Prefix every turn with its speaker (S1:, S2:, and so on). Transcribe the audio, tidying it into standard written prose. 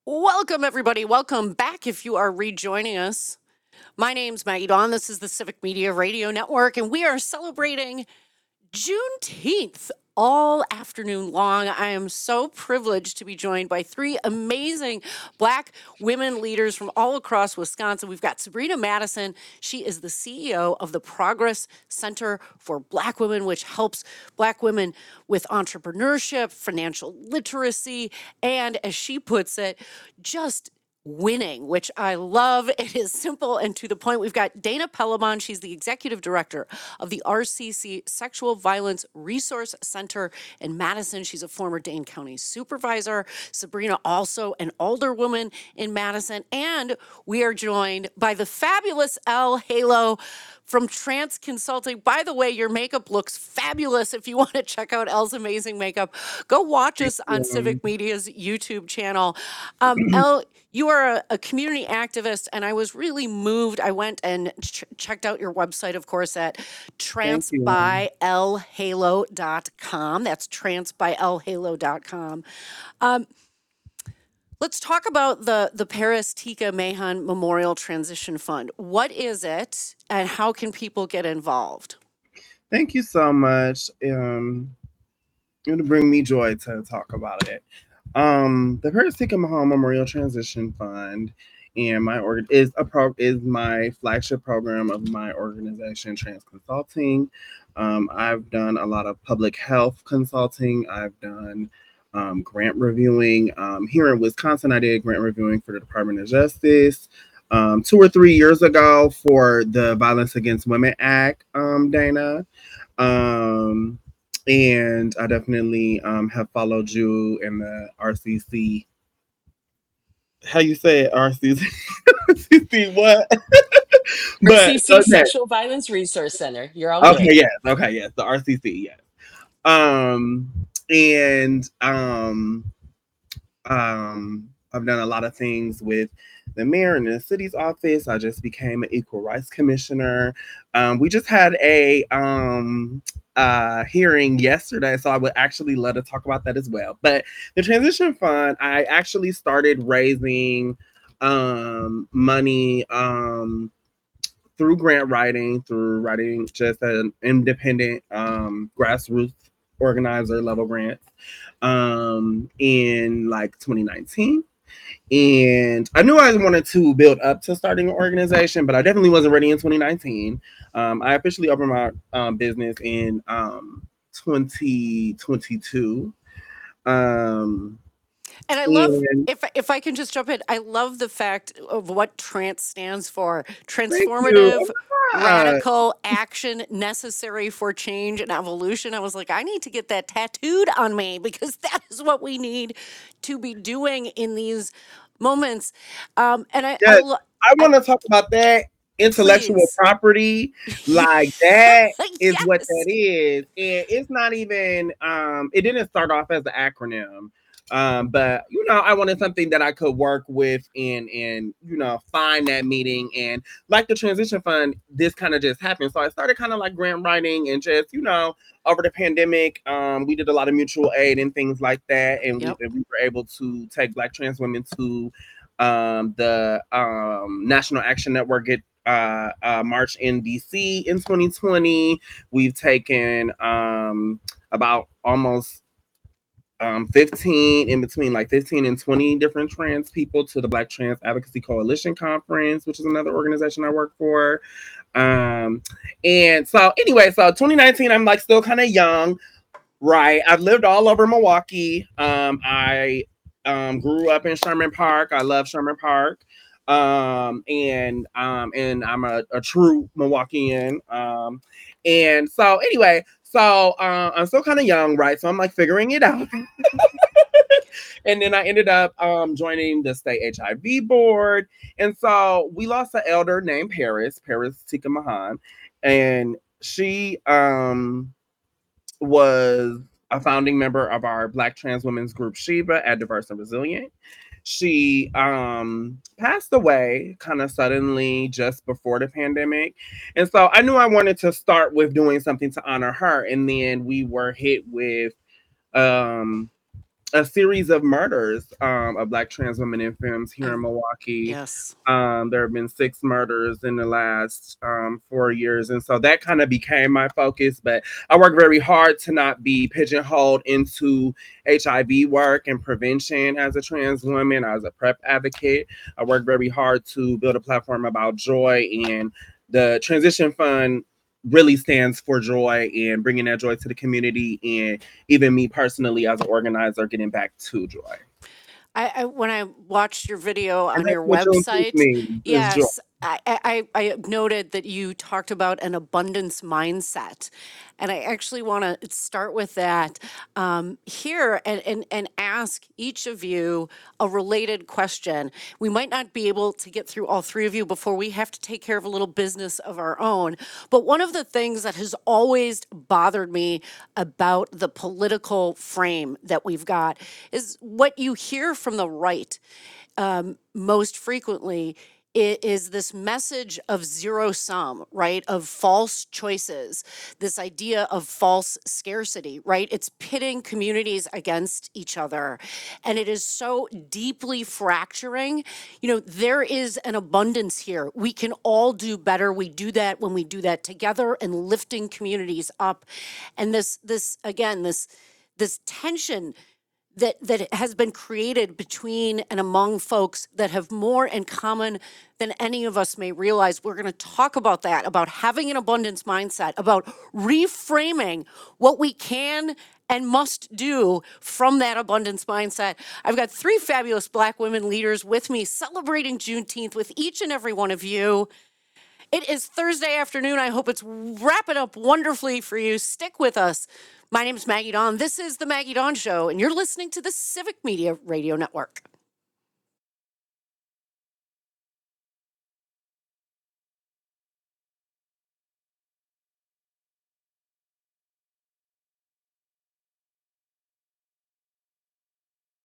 S1: Welcome, everybody. Welcome back if you are rejoining us. My name's Maggie Dawn. This is the Civic Media Radio Network, and we are celebrating Juneteenth all afternoon long. I am so privileged to be joined by three amazing Black women leaders from all across Wisconsin. We've got Sabrina Madison. She is the CEO of the Progress Center for Black Women, which helps Black women with entrepreneurship, financial literacy, and as she puts it, just winning, which I love. It is simple and to the point. We've got Dana Pellamon. She's the executive director of the RCC Sexual Violence Resource Center in Madison. She's a former Dane County supervisor. Sabrina, also an alderwoman in Madison. And we are joined by the fabulous Elle Halo from Trance Consulting. By the way, your makeup looks fabulous. If you want to check out Elle's amazing makeup, go watch us on
S2: Um,
S1: Civic Media's YouTube channel. Elle, you are a community activist, and I was really moved. I went and checked out your website, of course, at
S2: Thank you.
S1: trancebyellhalo.com. That's trancebyellhalo.com. Um, let's talk about the Paris Tika Mahan Memorial Transition Fund. What is it, and how can people get involved?
S2: Thank you so much. It'll bring me joy to talk about it. The Paris Tika Mahal Memorial Transition Fund and is my flagship program of my organization, Trans Consulting. I've done a lot of public health consulting. I've done grant reviewing. Here in Wisconsin, I did grant reviewing for the Department of Justice. 2 or 3 years ago for the Violence Against Women Act, Dana. Um, and I definitely have followed you in the RCC. How you say it? RCC? RCC what? But
S3: RCC
S2: okay,
S3: Sexual Violence Resource Center. You're all
S2: okay,
S3: good.
S2: yes, the RCC, yes. Um, and I've done a lot of things with the mayor and the city's office. I just became an equal rights commissioner. We just had a hearing yesterday, so I would actually love to talk about that as well. But the transition fund, I actually started raising money through grant writing, through writing just an independent grassroots organizer level grants in like 2019. And I knew I wanted to build up to starting an organization, but I definitely wasn't ready in 2019. I officially opened my business in 2022. Um,
S1: And I love,
S2: and
S1: if I can just jump in, I love the fact of what trance stands for:
S2: thank you.
S1: transformative,
S2: Oh my God.
S1: radical action necessary for change and evolution. I was like, I need to get that tattooed on me because that is what we need to be doing in these moments. And
S2: Yes, I want to talk about that intellectual
S1: please,
S2: property. Like that is what that
S1: yes.
S2: is. And it's not even it didn't start off as an acronym. But I wanted something that I could work with and find that meeting. And like the transition fund, this kind of just happened. So I started kind of like grant writing and just, over the pandemic, we did a lot of mutual aid and things like that. And
S1: Yep.
S2: we were able to take Black trans women to the National Action Network get march in DC in 2020. We've taken about almost 15 in between like 15 and 20 different trans people to the Black Trans Advocacy Coalition Conference, which is another organization I work for. And so anyway, so 2019, I'm like still kind of young, right? I've lived all over Milwaukee. I grew up in Sherman Park. I love Sherman Park. And I'm a true Milwaukeean. And so anyway, so I'm still kind of young, right? So I'm like figuring it out. And then I ended up joining the state HIV board. And so we lost an elder named Paris Tika Mahan. And she was a founding member of our Black trans women's group Sheba at Diverse and Resilient. She passed away kind of suddenly just before the pandemic. And so I knew I wanted to start with doing something to honor her. And then we were hit with um a series of murders of Black trans women in films here in Milwaukee.
S1: Yes.
S2: There have been 6 murders in the last 4 years. And so that kind of became my focus. But I work very hard to not be pigeonholed into HIV work and prevention as a trans woman, as a PrEP advocate. I work very hard to build a platform about joy, and the Transition Fund really stands for joy and bringing that joy to the community, and even me personally as an organizer getting back to joy.
S1: I when I watched your video on
S2: And that's
S1: your
S2: what Juneteenth
S1: website,
S2: means, is joy.
S1: yes, I noted that you talked about an abundance mindset, and I actually want to start with that here and ask each of you a related question. We might not be able to get through all 3 of you before we have to take care of a little business of our own. But one of the things that has always bothered me about the political frame that we've got is what you hear from the right most frequently is this message of zero sum, right? Of false choices, this idea of false scarcity, right? It's pitting communities against each other. And it is so deeply fracturing. You know, there is an abundance here. We can all do better. We do that when we do that together and lifting communities up. And this tension that has been created between and among folks that have more in common than any of us may realize. We're going to talk about that, about having an abundance mindset, about reframing what we can and must do from that abundance mindset. I've got 3 fabulous Black women leaders with me celebrating Juneteenth with each and every one of you. It is Thursday afternoon. I hope it's wrapping up wonderfully for you. Stick with us. My name is Maggie Dawn. This is The Maggie Dawn Show, and you're listening to the Civic Media Radio Network.